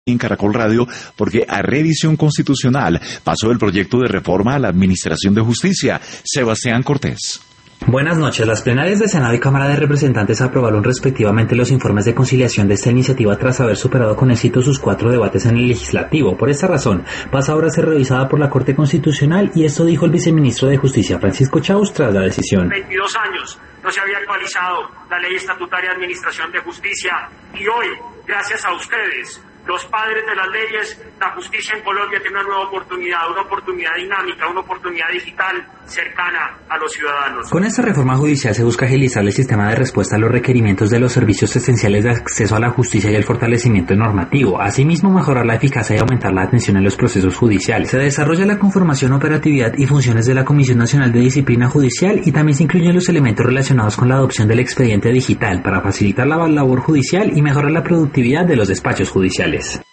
En Caracol Radio, porque a Revisión Constitucional pasó el proyecto de reforma a la Administración de Justicia. Sebastián Cortés. Buenas noches. Las plenarias de Senado y Cámara de Representantes aprobaron respectivamente los informes de conciliación de esta iniciativa tras haber superado con éxito sus 4 debates en el Legislativo. Por esta razón, pasa ahora a ser revisada por la Corte Constitucional, y esto dijo el viceministro de Justicia, Francisco Chaus, tras la decisión. 22 años no se había actualizado la Ley Estatutaria de Administración de Justicia, y hoy, gracias a ustedes, los padres de las leyes, la justicia en Colombia tiene una nueva oportunidad dinámica, una oportunidad digital cercana a los ciudadanos. Con esta reforma judicial se busca agilizar el sistema de respuesta a los requerimientos de los servicios esenciales de acceso a la justicia y el fortalecimiento normativo. Asimismo, mejorar la eficacia y aumentar la atención en los procesos judiciales. Se desarrolla la conformación, operatividad y funciones de la Comisión Nacional de Disciplina Judicial, y también se incluyen los elementos relacionados con la adopción del expediente digital para facilitar la labor judicial y mejorar la productividad de los despachos judiciales.